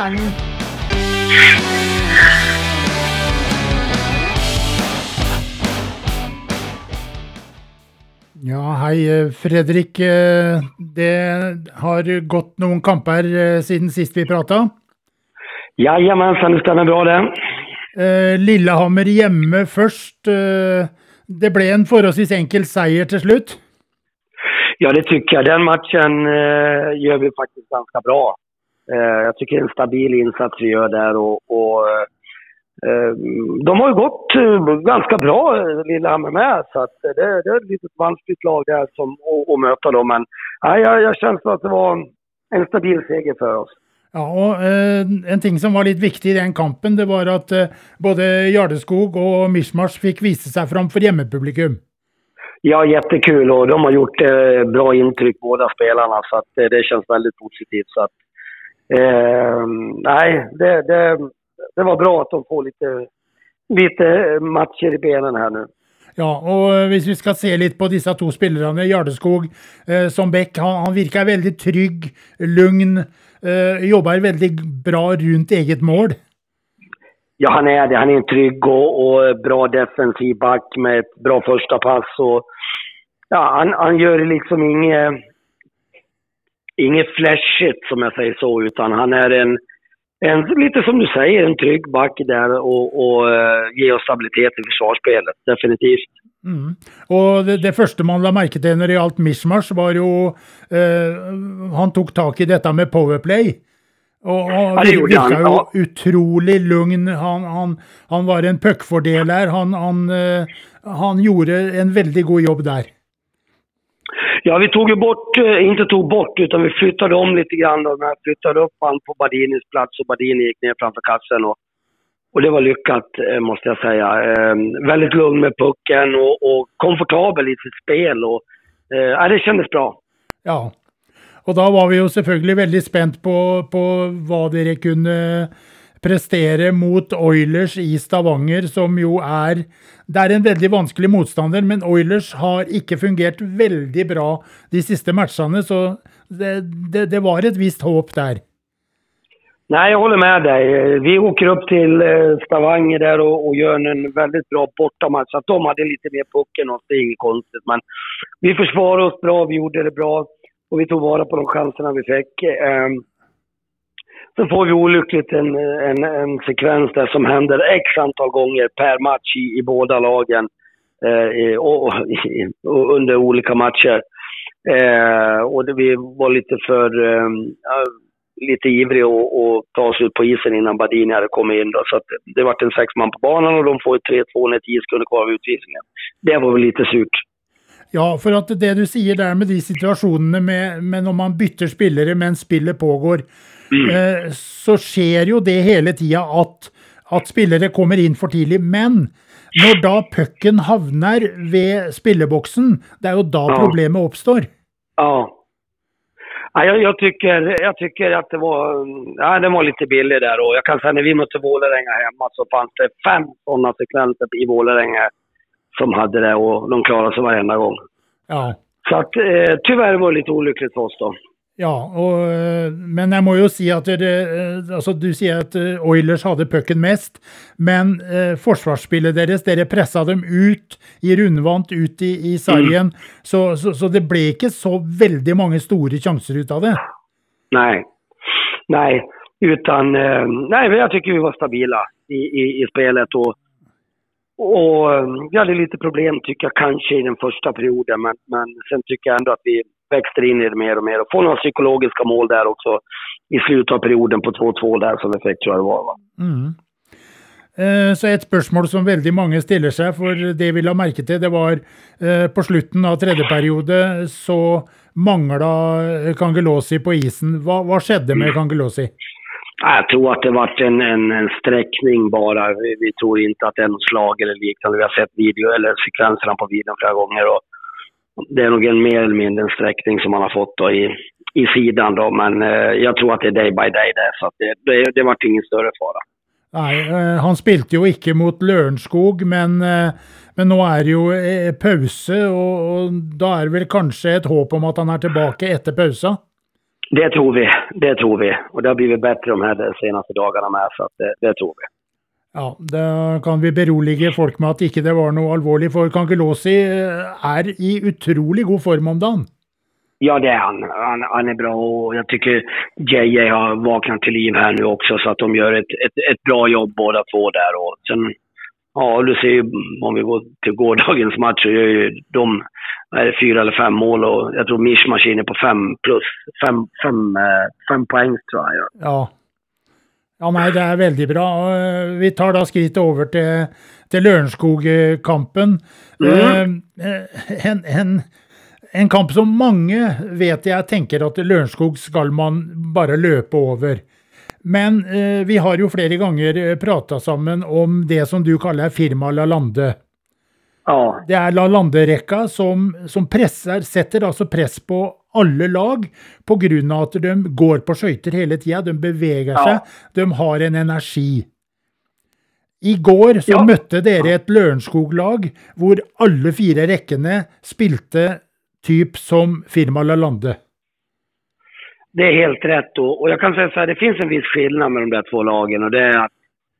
verden. Ja, hei Fredrik. Det har gått noen kamper siden sist vi pratet. Jajamensan, det stämmer bra det. Lillehammer hjemme først. Det ble en forholdsvis enkel seier til slutt. Ja, det tycker jag. Den matchen gör vi faktiskt ganska bra. Jag tycker det är en stabil insats vi gör där och de har ju gått ganska bra Lillehammer med, så att det är ett litet vanskligt lag där som att möta dem, men jag känner att det var en stabil seger för oss. Ja, og en ting som var litt viktig i den kampen, det var at både Jardeskog og Mishmash fikk vise seg fram for hjemmepublikum. Ja, jättekul, och de har gjort bra intryck båda spelarna, så att det känns väldigt positivt, så att nej, det var bra att de får lite matcher i benen här nu. Ja, og hvis vi skal se litt på disse to spillerne, Jardeskog som Beck, han virker veldig trygg, lugn, jobber veldig bra rundt eget mål. Ja, han är det. Han är en trygg och bra defensiv back med ett bra första pass. Och, ja, han gör liksom inget flashigt som jag säger så, utan han är en lite som du säger, en trygg back där och ger oss stabilitet i försvarsspelet, definitivt. Mm. Og det første man la merke til når det gjaldt Mishmash var jo han tok tak i dette med powerplay. Og virka jo utrolig lugn. Han var en puckfordeler. Han gjorde en veldig god jobb där. Ja, vi inte tog bort, utan vi flyttade om lite grann. Vi flyttade upp han på Badinis plats och Badini gick ner framför kassen. Och det var lyckat, måste jag säga. Väldigt lugn med pucken och komfortabel i sitt spel. Och, det kändes bra. Ja. Og da var vi jo selvfølgelig veldig spent på hva dere kunne prestere mot Oilers i Stavanger, som jo det er en veldig vanskelig motstander, men Oilers har ikke fungert veldig bra de siste matchene, så det var et visst håp där. Nej, jag håller med dig. Vi åker upp till Stavanger där och gör en väldigt bra bortamatch. Att de hade lite mer pucken och det är inget konstigt, men vi försvarade oss bra, vi gjorde det bra. Och vi tog vara på de chanserna vi fick. Så får vi olyckligt en sekvens där som händer x antal gånger per match i båda lagen. Och under olika matcher. Och vi var lite för lite ivriga och ta oss ut på isen innan Badini hade kommit in. Då. Så att det var en 6 man på banan och de får 3-2 när 10 sekunder kvar av utvisningen. Det var väl lite surt. Ja, for at det du sier der med de situasjonene med når man bytter spillere mens spillet pågår, så skjer jo det hele tida at spillere kommer inn for tidlig, men når da pucken havner ved spilleboksen, det jo da problemet oppstår. Ja. Jag tycker att det var lite billigt där, och jag kan säga när vi mötte Vålerenga hemma så fanns det 5 sådana sekvenser i Vålerenga som hade det, och de klarade sig varenda gång. Ja. Så att tyvärr var det lite olyckligt för oss då. Ja, men jeg må jo si at altså du sier at Oilers hadde pucken mest, men forsvarsspillet deres, dere presset dem ut i rundvant, ut i sargen, så det ble ikke så veldig mange store chanser ut av det. Nej, utan jag tycker vi var stabila i spelet, och vi hade lite problem tycker jag kanske i den första perioden, men sen tycker jag ändå att vi växter in i det mer och mer och får några psykologiska mål där också i slutet av perioden på 2-2 där som effekt tror jag det var. Va? Så et spørsmål som veldig mange stiller seg, for det vi la merke til, det var på slutten av tredje periode så manglet Kangelåsi på isen. Hva skjedde med Kangelåsi? Jag tror att det varit en sträckning bara. Vi tror inte att det är något slag eller liknande. Vi har sett video eller sekvenserna på videon flera gånger, och det är nog en mer eller mindre en sträckning som man har fått då i sidan då, men jag tror att det är day by day där, så att det var ingen större fara. Nej, han spilte jo ikke mot Lørenskog, men nå det jo pause, og da det vel kanskje et håp om at han tilbake etter pausa? Det tror vi. Och det har blivit bättre de här senaste dagarna med, så att det tror vi. Ja, da kan vi berolige folk med at ikke det var noe alvorlig, for Cangelosi er i utrolig god form om dagen. Ja, det är han är bra, och jag tycker JJ har vaknat till liv här nu också, så att de gör ett bra jobb båda två där. Och sen, ja, du ser ju, om vi går till gårdagens match, så gör ju de 4 eller 5 mål, och jag tror Mishmash är på 5 poäng, tror jag. Ja, nei, det er veldig bra. Vi tar da skritt over til Lørenskog-kampen. En kamp som mange vet jeg tenker at Lørenskog skal man bare løpe over. Men vi har jo flere ganger pratet sammen om det som du kaller firma Lalande. Ja. Det er Lalande-rekka som setter altså press på alle lag på grunn av at de går på skøyter hele tiden, de beveger seg, de har en energi. I går så møtte dere et Lørenskog-lag hvor alle 4 rekkene spilte typ som firma Lalande. Det är helt rätt, och jag kan säga så här, det finns en viss skillnad med de där två lagen, och det är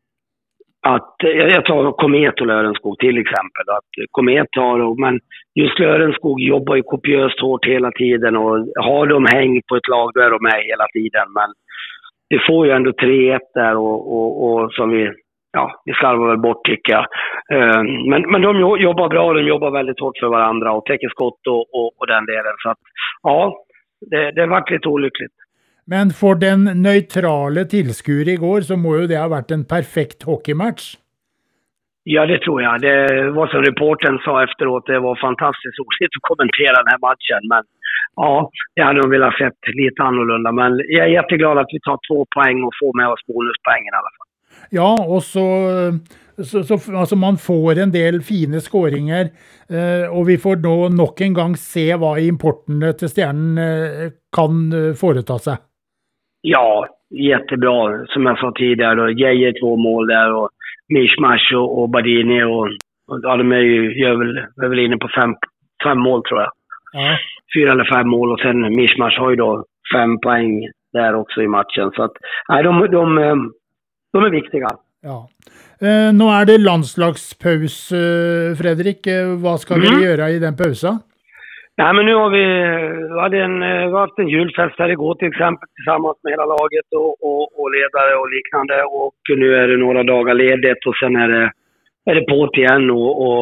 att jag tar Komet och Lörenskog till exempel. Att Komet men just Lörenskog jobbar ju kopiöst hårt hela tiden, och har de hängt på ett lag, då är de med hela tiden. Men det får ju ändå 3-1 där, och som vi slarvar väl bort, tycker jag. Men de jobbar bra, de jobbar väldigt hårt för varandra och täcker skott och den delen. Så att, ja, det har varit lite olyckligt. Men for den nøytrale tilskuer i går, så må jo det ha vært en perfekt hockeymatch. Ja, det tror jag. Det var som reportern sa efteråt, det var fantastiskt roligt att kommentera den här matchen. Men ja, jag hade nog velat sett lite annorlunda. Men jag är jätteglad att vi tar 2 poäng och får med oss bonuspoängen i alla fall. Ja, og så altså man får en del fine skåringer, og vi får nå nok en gang se hva importene til Stjernen kan foreta seg. Ja, jättebra. Som jag sa tidigare, då Geijer 2 mål där, och Mishmash och Badini, och de är väl inne på 5 mål, tror jag. Ja. 4 eller 5 mål, och sen Mishmash har ju då 5 poäng där också i matchen. Så att nej, de är viktiga. Ja. Nå er det landslagspaus, Fredrik. Hva skal dere gjøre i den pausen? Nej, men nu har vi haft en julfest här igår till exempel, tillsammans med hela laget och ledare och liknande. Och nu är det några dagar ledigt, och sen är det på igen och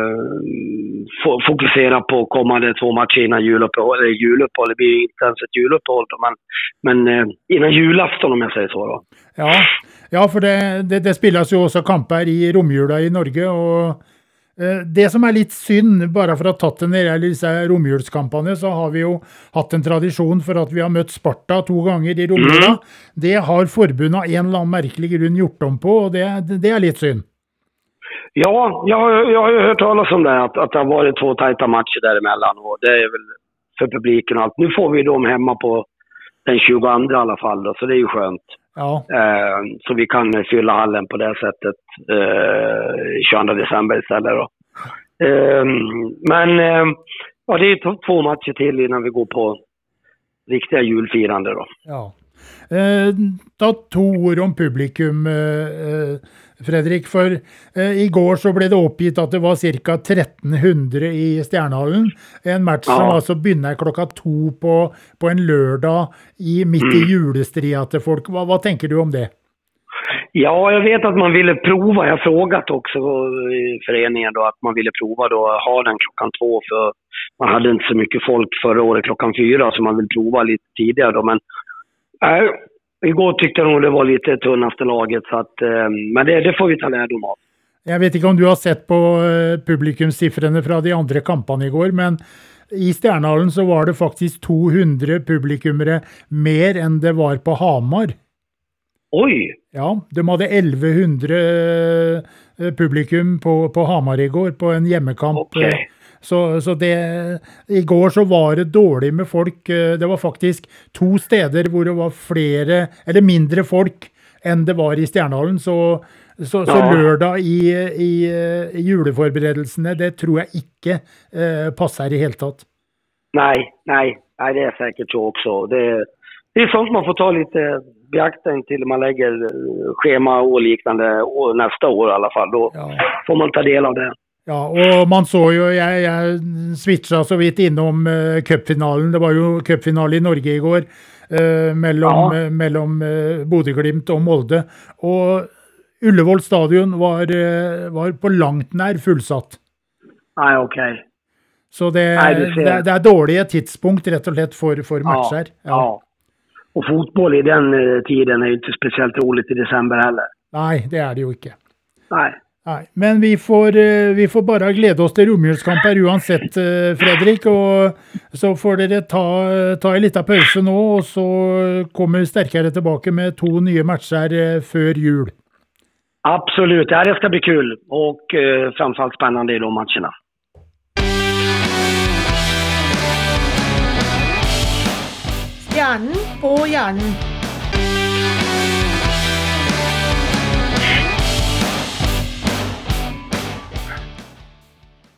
fokusera på kommande 2 matcher innan juluppehåll. Det blir inte ens ett juluppehåll, men innan julafton, om jag säger så då. Ja, for det spilles jo også kamper i romjula i Norge, og det som er litt synd, bare for å ha tatt det ned i disse romjulskampene, så har vi jo hatt en tradisjon for at vi har møtt Sparta 2 ganger i romjula. Det har forbundet av en eller annen merkelig grunn gjort om på, og det er litt synd. Ja, jag har ju hört talas om det, att det har varit 2 tajta matcher däremellan, och det är väl för publiken och allt. Nu får vi dem hemma på den 22 i alla fall då, så det är ju skönt. Ja. Så vi kan fylla hallen på det sättet 22 december istället då. Men ja, det är 2 matcher till innan vi går på riktiga julfirande då. Ja. Ta 2 ord om publikum, Fredrik, for i går så ble det oppgitt at det var cirka 1300 i Stjernehallen. En match som altså begynner klokka 2 på en lørdag midt i julestria til folk. Hva tenker du om det? Ja, jag vet att man ville prova. Jag har frågat också i föreningen då att man ville prova då ha den klockan 2, för man hade inte så mycket folk förra året klockan 4, så man vill prova lite tidigare då. Men igår tyckte jag nog det var lite tunnaste laget, så att, men det får vi ta lärdom av. Jag vet inte om du har sett på publikumssiffrene fra de andre kampene i går, men i Stjernehallen så var det faktisk 200 publikummere mer enn det var på Hamar. Oj! Ja, de hadde 1100 publikum på Hamar i går, på en hjemmekamp. Okay. Så i går så var det dårlig med folk. Det var faktisk 2 steder hvor det var flere, eller mindre folk enn det var i Stjernehallen. Så lørdag i juleforberedelsene, det tror jeg ikke passer i helt tatt. Nej, det är säkert så också. det är sånt man får ta lite beaktning till man lägger schema och liknande och nästa år i alla fall. Då får man ta del av det. Ja, og man så jo, jeg switcha så vidt innom cupfinalen. Det var jo cupfinale i Norge i går mellom Bodø/Glimt og Molde. Og Ullevål stadion var på langt nær fullsatt. Nei, okej. Så det er dårlige tidspunkt rett og slett for matcher. Ja. Och fotboll i den tiden är ju inte speciellt roligt i december heller. Nej, det är det ju inte. Nej. Men vi får bare glede oss til romjulskamper uansett, Fredrik, og så får dere ta en liten pause nå, og så kommer vi sterkere tilbake med 2 nye matcher før jul. Absolut, det ska bli kul och framförallt spännande i de matcherna. Stjernen på hjernen.